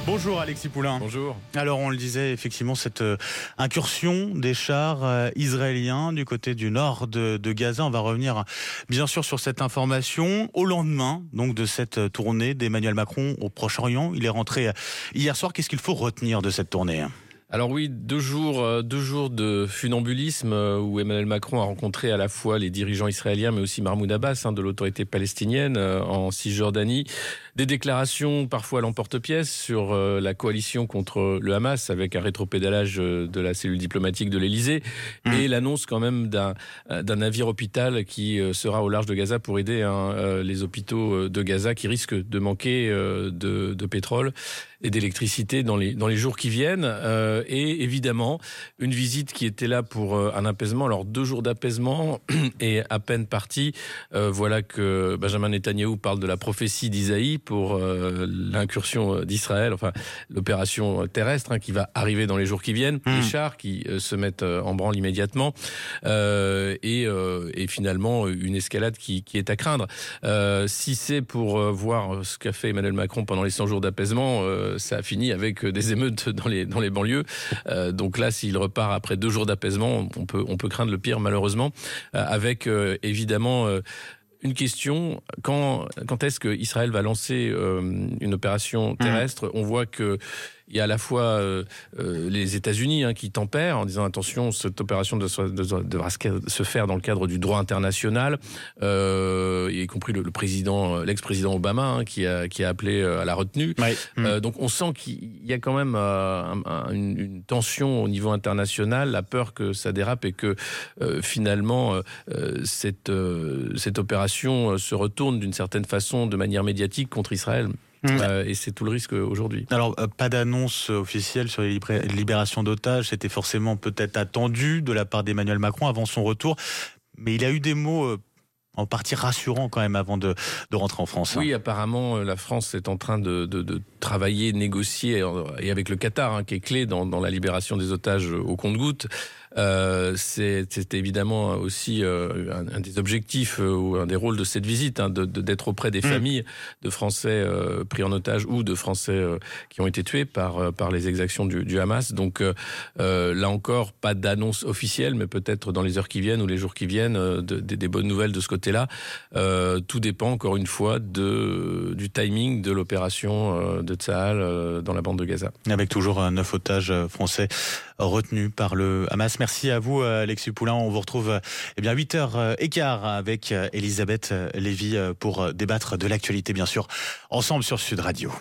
Bonjour Alexis Poulain. Bonjour. Alors on le disait, effectivement, cette incursion des chars israéliens du côté du nord de Gaza. On va revenir bien sûr sur cette information. Au lendemain donc de cette tournée d'Emmanuel Macron au Proche-Orient, il est rentré hier soir. Qu'est-ce qu'il faut retenir de cette tournée ? Alors oui, deux jours de funambulisme où Emmanuel Macron a rencontré à la fois les dirigeants israéliens mais aussi Mahmoud Abbas de l'autorité palestinienne en Cisjordanie. Des déclarations parfois à l'emporte-pièce sur la coalition contre le Hamas avec un rétropédalage de la cellule diplomatique de l'Elysée et l'annonce quand même d'un navire hôpital qui sera au large de Gaza pour aider les hôpitaux de Gaza qui risquent de manquer de pétrole et d'électricité dans les jours qui viennent. Et évidemment, une visite qui était là pour un apaisement. Alors 2 jours d'apaisement et à peine parti, voilà que Benjamin Netanyahou parle de la prophétie d'Isaïe pour l'incursion d'Israël, enfin l'opération terrestre qui va arriver dans les jours qui viennent, les chars qui se mettent en branle immédiatement et finalement une escalade qui est à craindre. Si c'est pour voir ce qu'a fait Emmanuel Macron pendant les 100 jours d'apaisement, ça a fini avec des émeutes dans les banlieues. Donc là, s'il repart après 2 jours d'apaisement, on peut craindre le pire malheureusement, avec évidemment une question, quand est-ce que Israël va lancer une opération terrestre ? On voit que il y a à la fois les États-Unis qui tempèrent en disant attention, cette opération devra se faire dans le cadre du droit international, y compris l'ex-président Obama qui a appelé à la retenue. Ouais. Donc on sent qu'il y a quand même une tension au niveau international, la peur que ça dérape et que finalement cette opération se retourne d'une certaine façon de manière médiatique contre Israël. Et c'est tout le risque aujourd'hui. Alors, pas d'annonce officielle sur les libérations d'otages. C'était forcément peut-être attendu de la part d'Emmanuel Macron avant son retour. Mais il a eu des mots en partie rassurants quand même avant de rentrer en France. Oui, apparemment, la France est en train de travailler, négocier, et avec le Qatar, qui est clé dans la libération des otages au compte-gouttes. C'est évidemment aussi un des objectifs ou un des rôles de cette visite, d'être auprès des familles de Français pris en otage ou de Français qui ont été tués par les exactions du Hamas. Donc là encore, pas d'annonce officielle, mais peut-être dans les heures qui viennent ou les jours qui viennent, des bonnes nouvelles de ce côté-là. Tout dépend encore une fois du timing de l'opération de Tsahal dans la bande de Gaza. Avec toujours 9 otages français retenus par le Hamas. Merci à vous Alexis Poulain. On vous retrouve 8h15 avec Elisabeth Lévy pour débattre de l'actualité bien sûr ensemble sur Sud Radio.